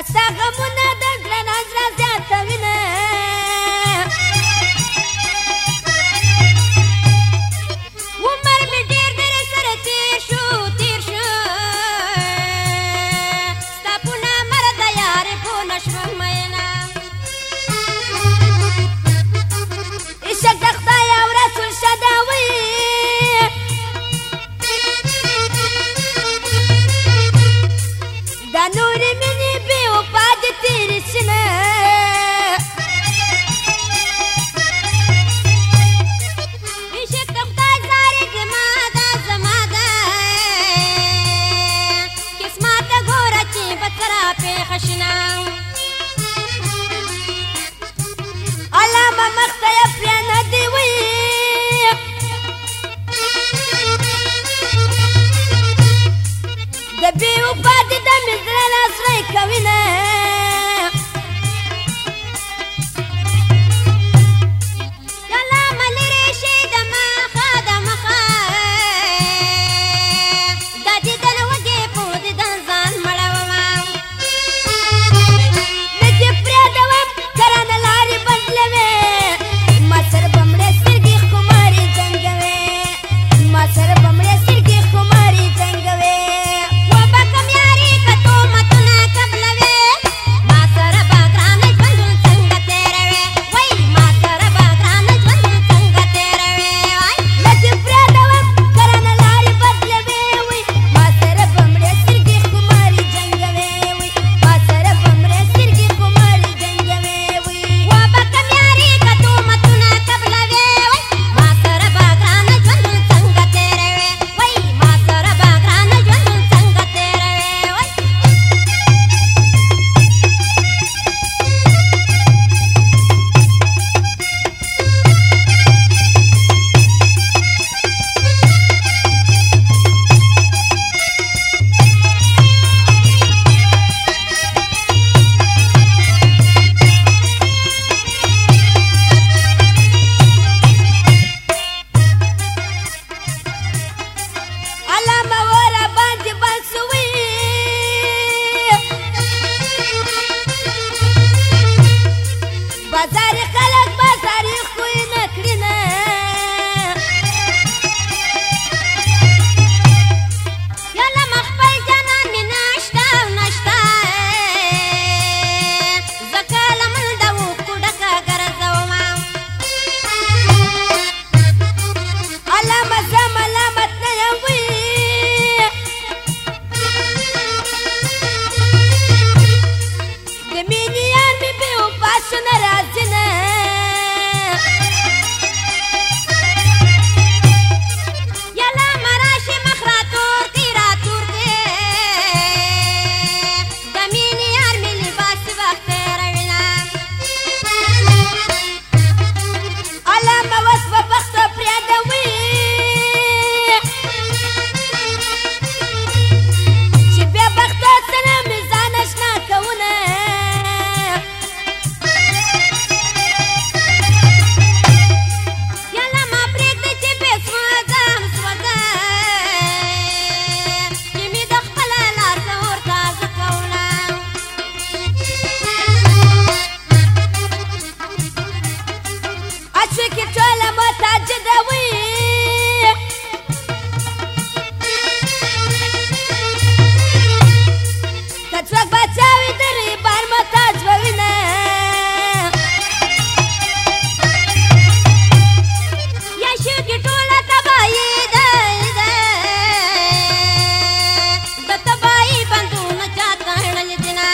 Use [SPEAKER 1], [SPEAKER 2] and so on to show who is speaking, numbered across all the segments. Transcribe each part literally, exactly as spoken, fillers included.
[SPEAKER 1] ستا غمونه د زړه نه زړه زیاتوینه عمر مې ډېر ډېر سره تېر شو تېر شو ستا پونه مرده یارې پوه نه شوم مینه عشق د خدای او رسول شداوي دا نورې مینې بې وفا دې تېرې شنه عشق د خدای زارې زما ده زما ده قسمت ته ګوره چې به څه راپېښه شنه علامه مخ ته یې پرې نه دې وي د بې وفا دې د مې زړه نه زړی کوینه علامه لرې شي د مخه د مخه د دیدن وږې په دیدن ځان مړومه نه دې پرېږدوم کرانه لارې بدلوې ما سره به مړې سترګې خمارې جنګوې ما سره به مړې سترګې خمارې جنګوې بازاري خلک بازاري خویونه کړینه یاله ما خپل جانان مې نشته او نشته ځکه له منډه اوښکو ډکه ګرځومه علامه زه ملامت نه یم وي د مینې یار مې بې وفا شونه راځي نه یاله ما راشي مخ راتور کړي راتور کړي د مینې یار مې لباس وخت تېروینه علامه اوس به پښتو پرېږدوي چې بیا پښتو سره مې ځان اشنا کوونه که ټوله متعجده وي که څوک بچا وي د ریبار محتاج به وینه یا شو کې ټوله تباهي ده د تباهي بندونه چا تړلي دي نه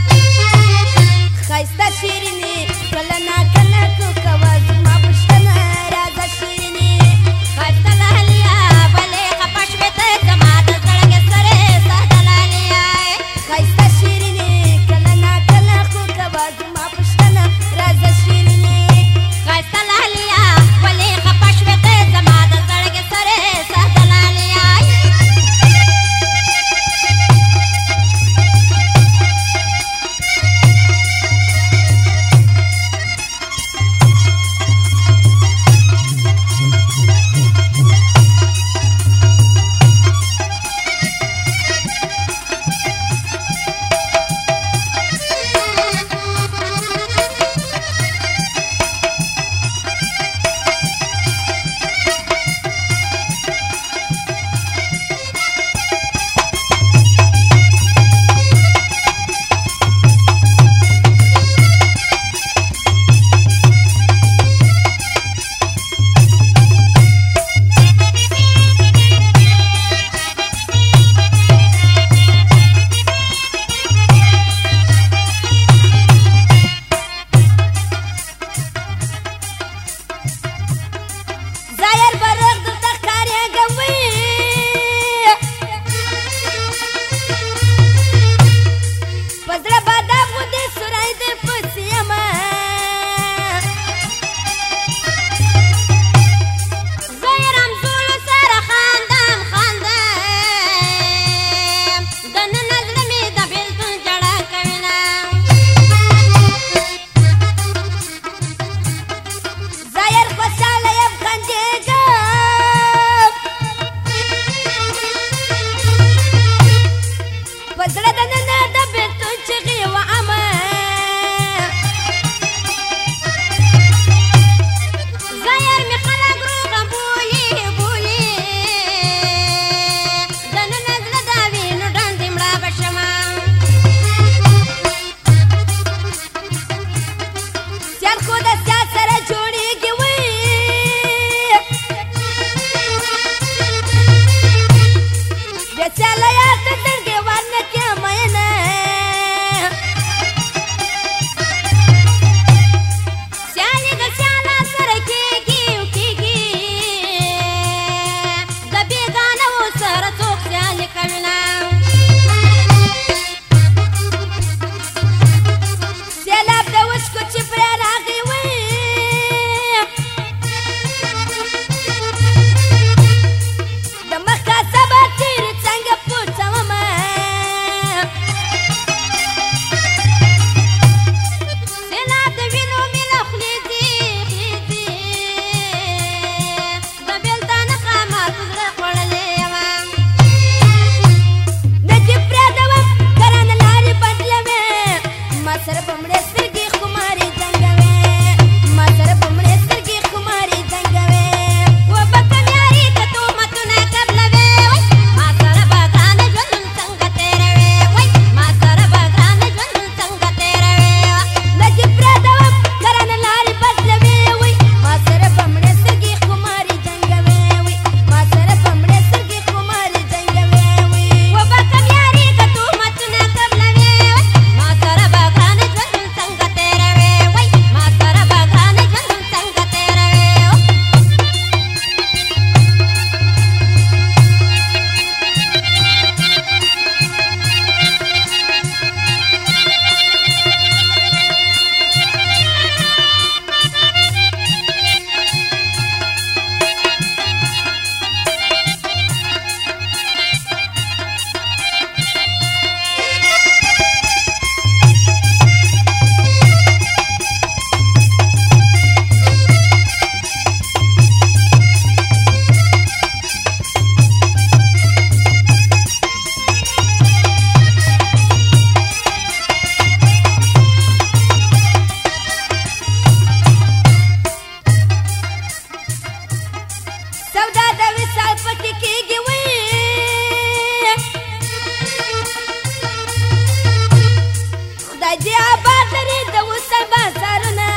[SPEAKER 1] ښایسته شیرینې کله ناکله کو کوه زما پوښتنه راځه شیرینې ښایسته لالیا ولې خفه شوې ته زما د زړګي سرې ساده لالیا ښایسته شیرینې کله ناکله کو کوه زما پوښتنه راځه شیرینې ښایسته لالیا ولې خفه شوې ته زما د زړګي سرې ساده لالیا خو د سیاست سره جوړېږي وی بیا سیاله یار ته زړګې ورنکې مینه سیالي د سیاله سره کېږي او کېږي د بېګانهو سره څوک سیالي کوي نه سیلاب د اوښکو چې پرې راغی وی د مخکا سبا تېرې څنګه پوڅومه سیلاب د وینو مې له خولې ځي خېځي د بېلتانه خامار په زړه خوړلې وه نه دې پرېږدوم ګرانه لارې بدلوې ما سره به مړې سترګې خمارې زنګوې ما سره به مړې سترګې خمارې زنګوې وبه کمیاري که تهمتونه قبلوې وای ما سره به ګرانه ژوند څنګه تېروې وای ما سره به ګرانه ژوند څنګه تېروې نه دې پرېږدوم ګرانه لارې بدلوې وای ما سره به مړې سترګې خمارې زنګوې وای ما سره به مړې سترګې خمارې زنګوې وای وبه کمیاري که تهمتونه قبلوې وای ما سره به ګرانه ژوند څنګه تېروې وای ما سره به ګرانه ژوند څنګه تېروې سودا د وصال پکې کېږي وی خدای دې آباد لري د وصال بازارونه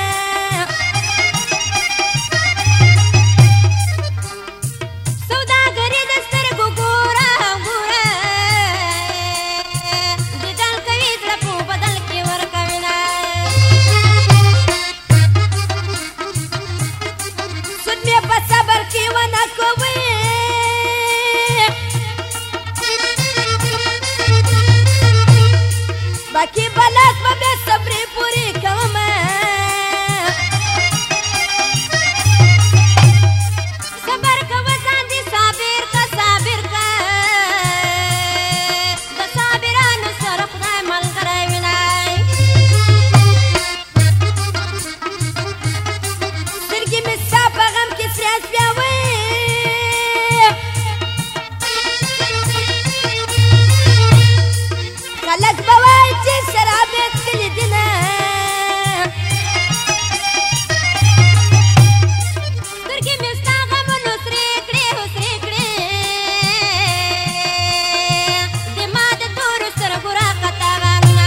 [SPEAKER 1] سوداګري د سترګو ګوره ګوره دیدن کوي زړه په بدل کې ورکوي نه سود مې په صبر کې ونه کوي باقي بلاک به بیا صبرې پورې کومه صبر کوه ځان دې صابر که صابر که د صابرانو سره خدای ملګری وینی سترګې مې ستا په غم کې سرې بیا وی خلک به وایي چې شراب یې څښلي دي نه سترګې مې ستا غمونو سرې کړې هو سرې کړې د ما د تورو سترګو راقطه غمونه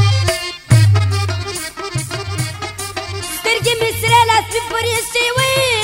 [SPEAKER 1] سترګې مې سرې لاس مې پرې شوې